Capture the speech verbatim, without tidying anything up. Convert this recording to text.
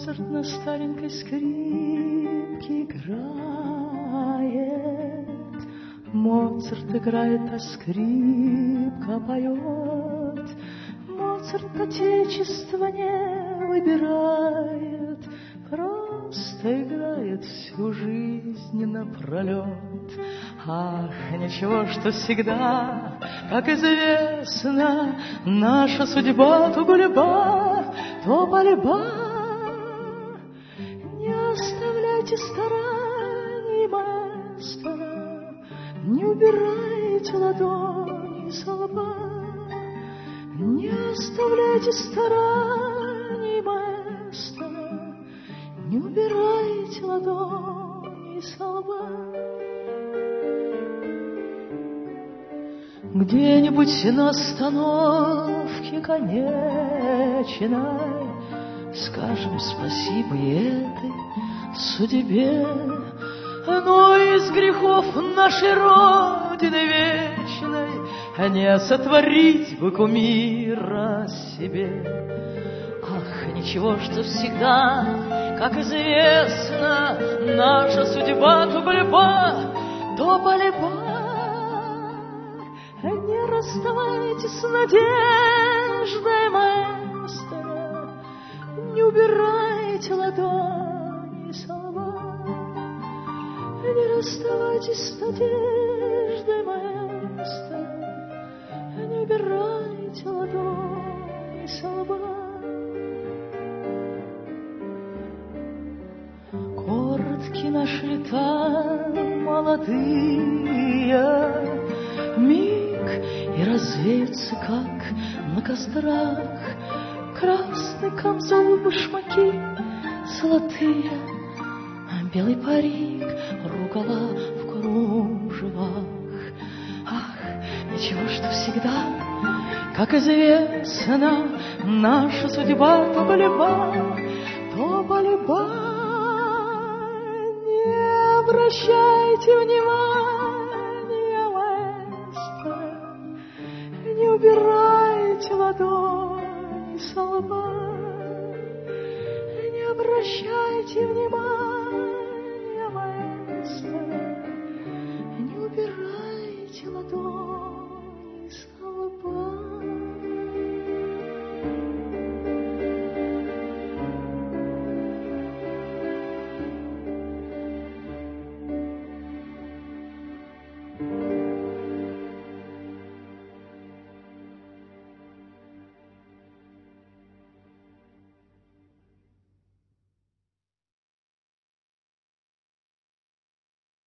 Моцарт на старенькой скрипке играет, Моцарт играет, а скрипка поет. Моцарт отечество не выбирает, просто играет всю жизнь напролет. Ах, ничего, что всегда, как известно, наша судьба то гульба, то пальба. Не оставляйте стараний, маэстро, не убирайте ладони со лба. Не оставляйте стараний, маэстро, не убирайте ладони со лба. Где-нибудь на остановке конечной скажем спасибо этой судьбе, но из грехов нашей Родины вечной не сотворить бы кумира себе. Ах, ничего, что всегда, как известно, наша судьба то борьба, то борьба. Не расставайтесь с надеждой, маэстро, не убирайте ладони со лба. Не расставайтесь с надеждой, маэстро, не убирайте ладони со лба. Короткие наши лета молодые, миг и развеются, как на кострах. Красный камзол, башмаки золотые, белый парик, рукава в кружевах. Ах, ничего, что всегда, как известно, наша судьба то борьба, то борьба. Не обращайте внимания, маэстро, не убирайте ладони со лба. Не обращайте внимания,